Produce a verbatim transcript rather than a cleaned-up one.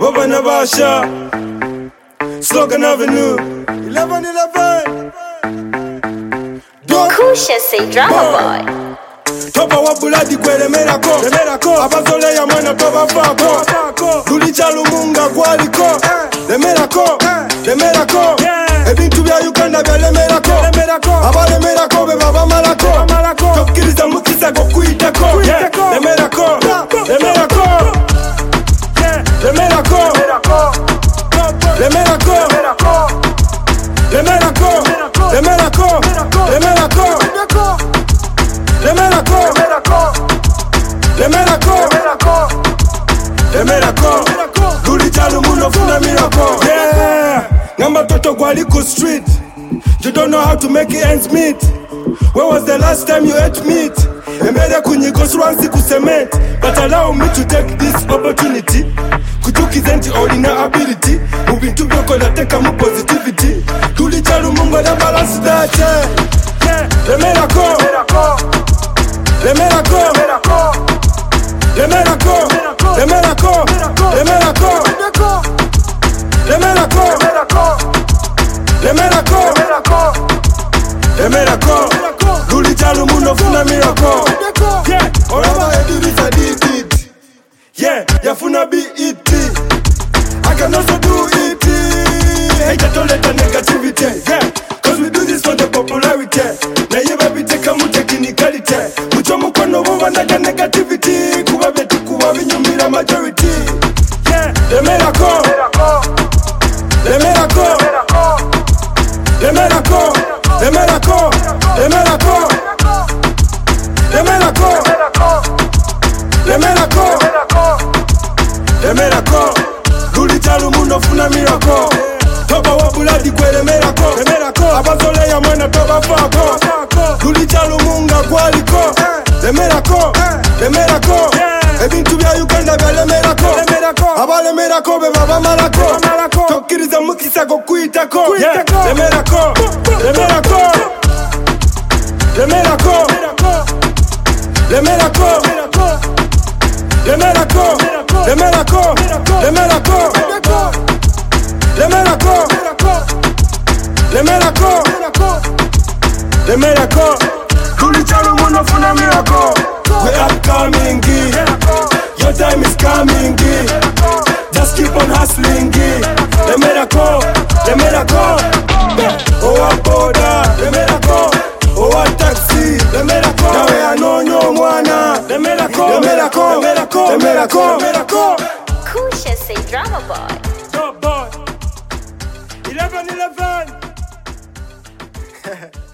Baba Navasha, Slogan Avenue, eleven eleven. Kusha say drama boy. Topa wabuladi kwe lemerako, lemerako. Abazole ya mwana toba fako, Tulicha lumunga kwaliko, lemerako, lemerako. Ebintu bya Uganda bya lemerako, aba lemerako be baba malako. Tokkiriza mukisa go kuitako, lemerako, lemerako, lemerako, lemerako, lemerako, lemerako, lemerako. Le miracle, le miracle, le miracle. Tulicha lumunga funa miracle. Yeah, ngamba toto kwaliko street. You don't know how to make ends meet. When was the last time you ate meat? Emere kunyiko swansi kusement. But allow me to take this opportunity. Kutukizenti ordinary ability. Moving to your color, take a more positivity. Tulicha lumunga da balance that. Yeah, le miracle. Le miracle, le miracle, le miracle, le miracle, le miracle, le miracle, le miracle. Tulicha lumunga funa miracle. Yeah, oraba edurisa did it. Yeah, yafuna be it. I can also do it. Hey, don't let the negativity. Yeah, cause we do this for the popularity. Na yeba biteka mu technicality. Mukono wanda negativity. Kuba betu kuba vinyumira majority. Yeah, the miracle, the miracle, the miracle, the miracle, the miracle, the miracle, the miracle, the miracle. Tulicha lumunga funa miracle. Toba wabuladi kwe le miracle, le miracle. Abazole ya mwana toba fako. Tulicha lumunga kwaliko. Le miracle, le miracle. Ebintu bya Uganda bya le miracle. Aba le miracle be baba malako. Tokkiriza mukisa go kuitako. Le miracle, le miracle, le miracle, le miracle, le miracle, le miracle, le miracle, le miracle, le miracle, le miracle. Tulicha lumunga funa miracle. We upcoming, your time is coming. Just keep on hustling. The miracle, the miracle. Oh a boda, the miracle. Oh a taxi, the miracle. Now we are no no mwana. The miracle, the miracle, the miracle, the miracle, the miracle. Kusha say drama boy. Top boy. Eleven eleven.